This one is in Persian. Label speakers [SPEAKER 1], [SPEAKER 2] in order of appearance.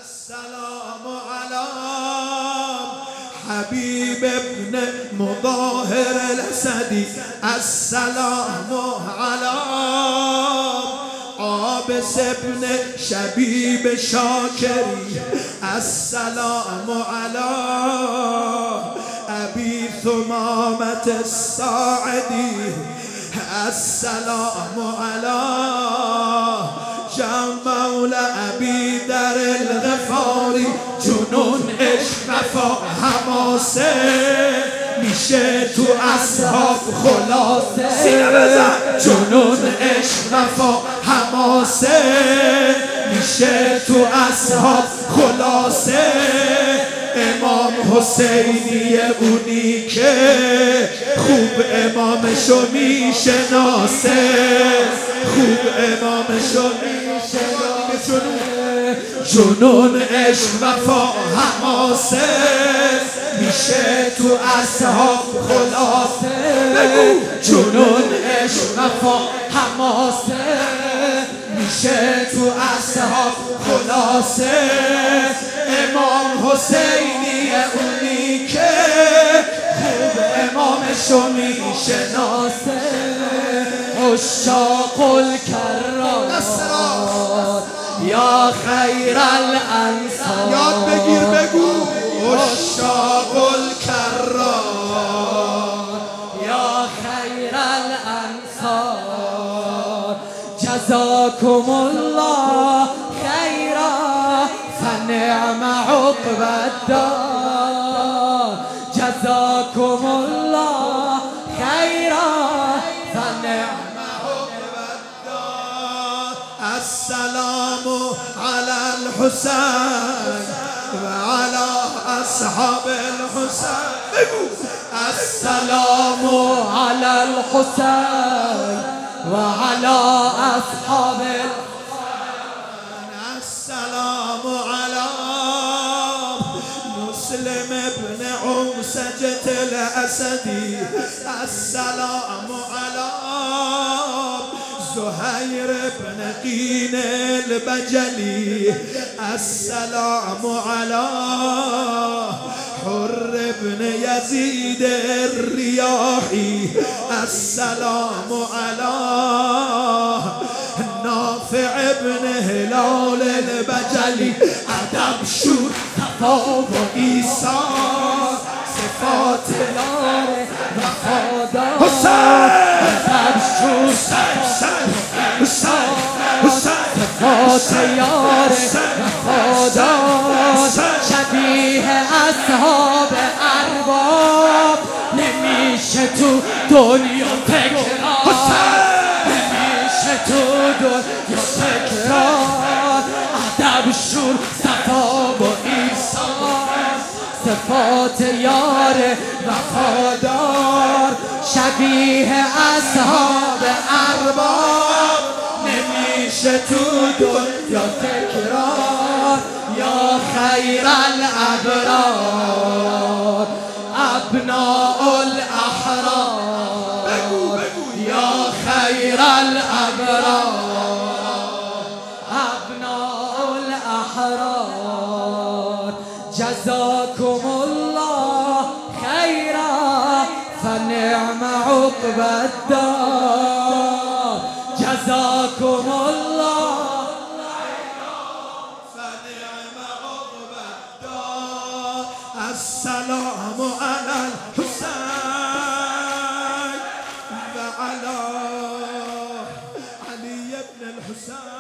[SPEAKER 1] السلام على حبيب ابن مظاهر الأسدي، السلام على عابس ابن شبيب شاكري، السلام على أبي ثمامة الصاعدي، السلام على مولى أبي در الغفاری. جنون عشق وفا حماسه میشه تو اصحاب خلاصه. سینه بزن. جنون عشق وفا حماسه میشه تو اصحاب خلاصه. امام حسینی اونی که خوب امامشو میشناسه، خوب امامشو میشناسه. جنون عشق وفا حماسه میشه تو اصحاب خلاصه. جنون عشق وفا حماسه میشه تو اصحاب خلاصه. امام حسینی اونی که خوب امامشو میشناسه. عشاق الکرار یا خیر الانصار. یاد بگیر بگو. عشاق الکرار
[SPEAKER 2] یا خیر الانصار. جزاکم الله خیرا فنعم عقب الدار. جزاكم الله خيرا فنعم
[SPEAKER 1] عقب الدار. السلام على الحسين وعلى أصحاب الحسين.
[SPEAKER 2] السلام على الحسين وعلى أصحاب
[SPEAKER 1] الحسين. السلام على مسلم ابن عمسجة الأسدي. السلام على زهير بن قين البجلي. السلام على حر بن يزيد الرياحي. السلام على نافع بن هلال البجلي. ادب شور تفاوت عيسى صفات
[SPEAKER 2] یار وفادار.
[SPEAKER 1] حسین
[SPEAKER 2] ادب شور صفات یار وفادار. شبیه اصحاب ارباب نمیشه تو دنیا تکرار. نمیشه تو دنیا تکرار. ادب شور صفا و ایثار صفات یار وفادار. شبیه اصحاب ارباب نمیشه تو دنیا تکرار. یا خیر الابرار ابناء الاحرار. یا خیر الابرار ابناء الاحرار. جزاكم الله خيرا فنعم عقب الدار. جزاكم الله
[SPEAKER 1] فنعم عقب الدار. السلام على الحسين وعلى علي بن الحسين.